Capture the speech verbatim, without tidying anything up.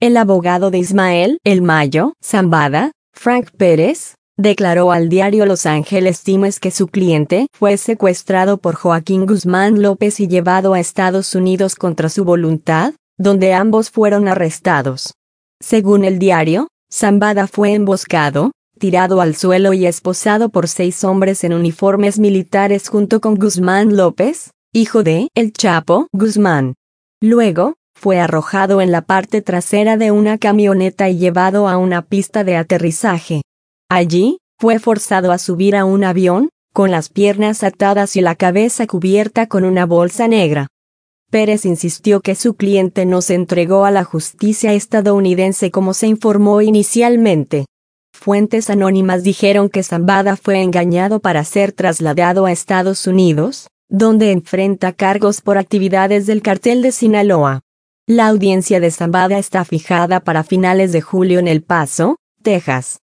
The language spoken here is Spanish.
El abogado de Ismael El Mayo Zambada, Frank Pérez, declaró al diario Los Angeles Times que su cliente fue secuestrado por Joaquín Guzmán López y llevado a Estados Unidos contra su voluntad, donde ambos fueron arrestados. Según el diario, Zambada fue emboscado, tirado al suelo y esposado por seis hombres en uniformes militares junto con Guzmán López, hijo de El Chapo Guzmán. Luego, fue arrojado en la parte trasera de una camioneta y llevado a una pista de aterrizaje. Allí, fue forzado a subir a un avión, con las piernas atadas y la cabeza cubierta con una bolsa negra. Pérez insistió que su cliente no se entregó a la justicia estadounidense como se informó inicialmente. Fuentes anónimas dijeron que Zambada fue engañado para ser trasladado a Estados Unidos, donde enfrenta cargos por actividades del cartel de Sinaloa. La audiencia de Zambada está fijada para finales de julio en El Paso, Texas.